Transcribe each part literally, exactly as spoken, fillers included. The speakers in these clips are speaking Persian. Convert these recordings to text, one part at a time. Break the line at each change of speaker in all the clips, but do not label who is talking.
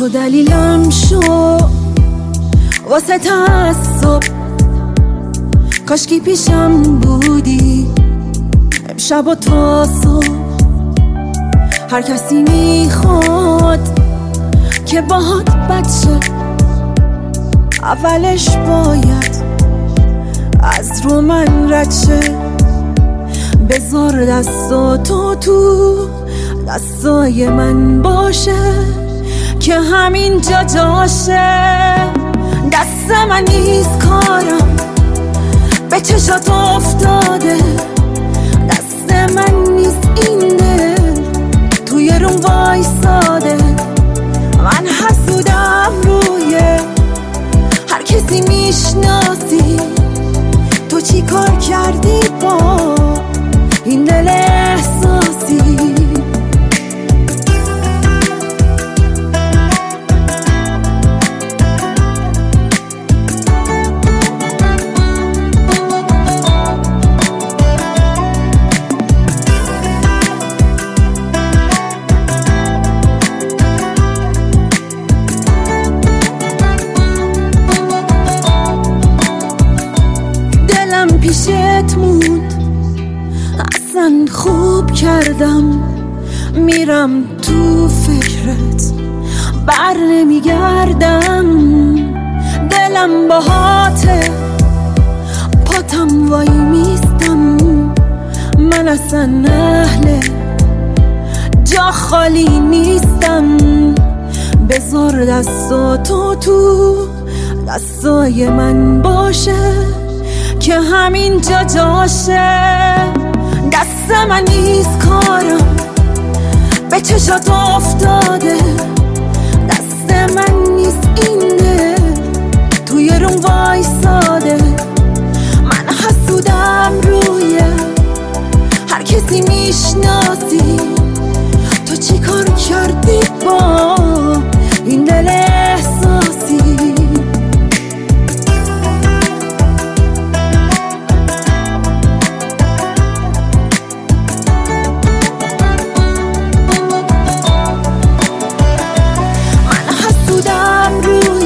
تو دلیلم شو واسه تعصب، کاشکی پیشم بودی امشب و تا صبح. هر کسی میخواد که باهات بچه، اولش باید از رو من رد شه. بذار دستاتو تو دستای من باشه که همین جا جاشه. دست من نیست کارم به چشات افتاده، دست من نیست این دل توی روم وایساده. من حسودم روی هر کسی میشناسی، تو چی کار کردی با این دل احساسی؟ پیشت موند اصلا خوب کردم، میرم تو فکرت بر نمیگردم. دلم باهاته پاتم وای میستم، من اصلا اهل جا خالی نیستم. بذار دستاتو تو دستای من باشه که همین جا جاشه. دست من نیست کارم به چشات افتاده، دست من نیست این دل توی روم وایساده. من حسودم روی هر کسی میشناسی، تو چی کار کردی با این دل احساسی؟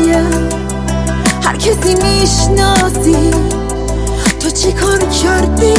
کسی میشناسی، تو چی کار کردی